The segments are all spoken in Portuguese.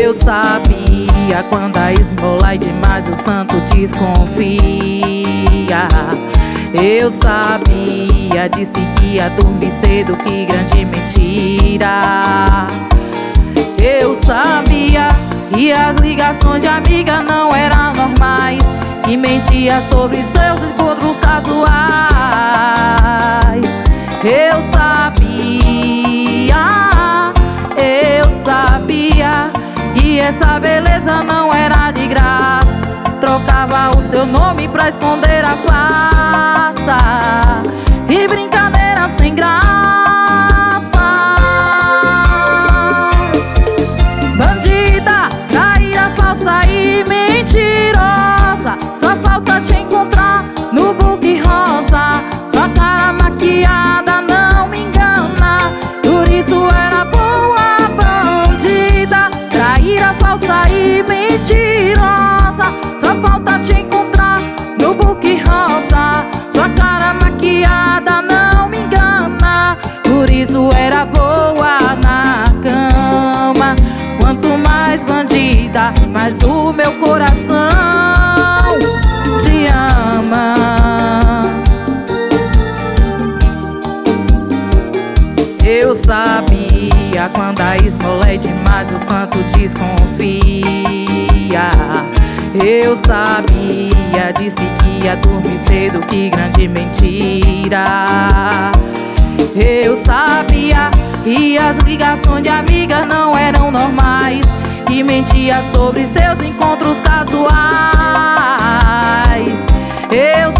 Eu sabia quando a esmola é demais o santo desconfia. Eu sabia, disse que ia dormir cedo, que grande mentira. Eu sabia que as ligações de amiga não eram normais, que mentia sobre seus encontros casuais. Eu sabia que essa beleza não era de graça, trocava o seu nome pra esconder a farsa e brincadeira sem graça. Bandida, traíra, falsa e mentirosa, só falta te encontrar no book rosa. Sua cara maquiada não me engana, por isso era boa. Bandida, traíra, falsa e mentirosa, só falta te encontrar no book rosa. Sua cara maquiada não me engana, por isso era boa na cama. Quanto mais bandida, mais o meu coração te ama. Eu sabia quando a esmola é demais o santo desconfia. Eu sabia, disse que ia dormir cedo, que grande mentira. Eu sabia que as ligações de amigas não eram normais, que mentia sobre seus encontros casuais. Eu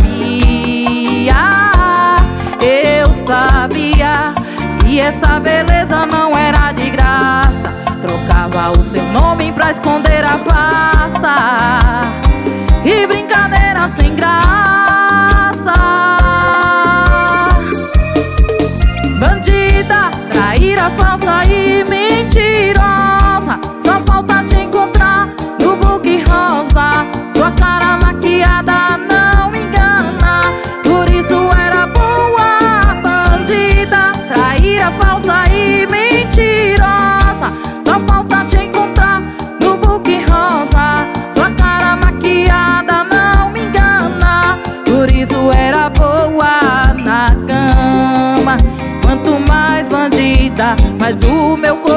sabia que essa beleza não era de graça, trocava o seu nome pra esconder a farsa e brincadeira sem graça. Bandida, traíra, falsa e mentirosa, só falta te encontrar no book rosa. Sua cara maquiada não engana, por isso era boa. Bandida, traíra, falsa e mentirosa, só falta te encontrar no book rosa. Sua cara maquiada não me engana, por isso era boa na cama. Quanto mais bandida, mais o meu coração